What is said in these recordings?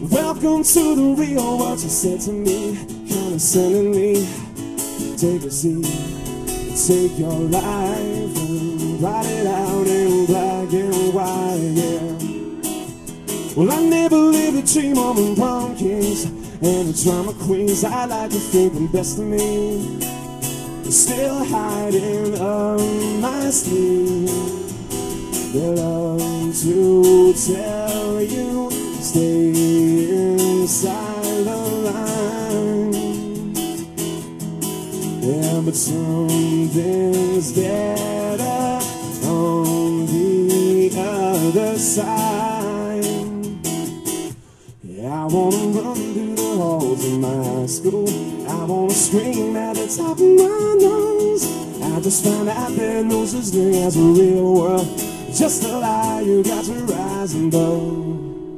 Welcome to the real, what you said to me, condescendingly. Take a seat, take your life and write it out in black and white, yeah. Well, I never lived a dream of the prom kings and the drama queens. I like to think the best of me still hiding up my sleeve. They love to tell you stay inside the line. Yeah, but something's better on the other side. Yeah, I wanna run through the halls of my high school. I wanna scream at the top of my lungs. I just found out that no such thing as a real world. Just a lie, you got to rise and blow.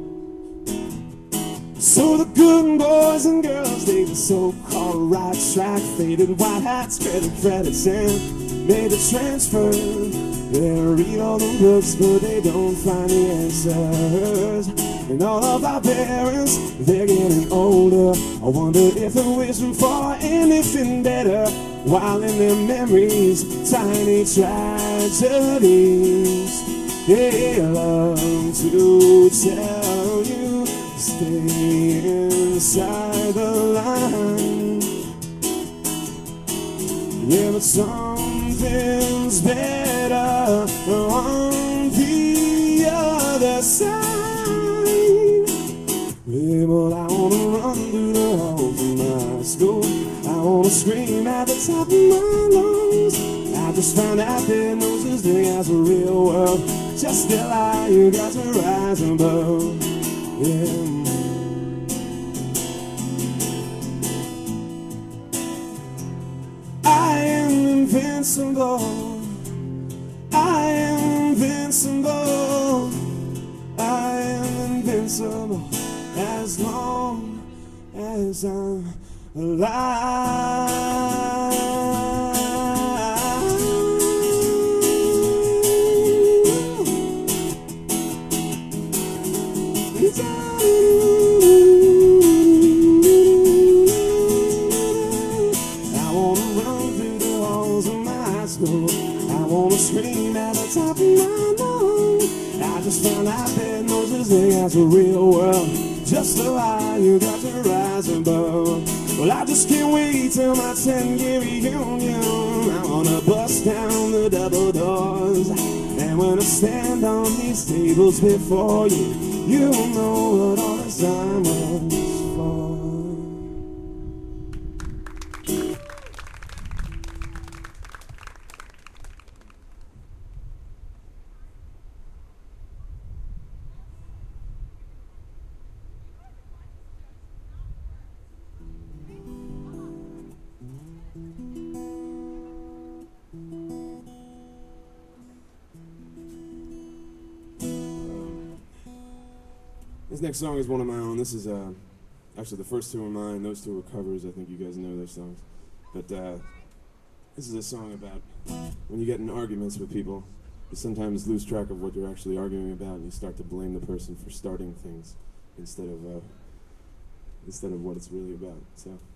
So the good boys and girls, they the so-called right track, faded white hats, credits, and made a transfer. They read all the books, but they don't find the answers. And all of our parents, they're getting older. I wonder if they're wishing for anything better, while in their memories, tiny tragedies. They love to tell you stay inside the line. Yeah, but something's better on the other side. Yeah, but I wanna run through the halls of my school. I wanna scream at the top of my lungs. I just found out that no such thing as a real world. Just a lie, you got to rise above. Yeah. I am invincible. I am invincible. I am invincible as long as I'm alive. I wanna run through the halls of my high school. I wanna scream at the top of my lungs. I just found out that no such thing as a real world. Just a lie, you got to rise above. Well, I just can't wait till my 10-year reunion. I wanna bust down the double doors. And when I stand on these tables before you, you'll know what all this time was for. This next song is one of my own. This is actually the first two are mine. Those two are covers. I think you guys know their songs. But this is a song about when you get in arguments with people, you sometimes lose track of what you're actually arguing about, and you start to blame the person for starting things instead of what it's really about. So.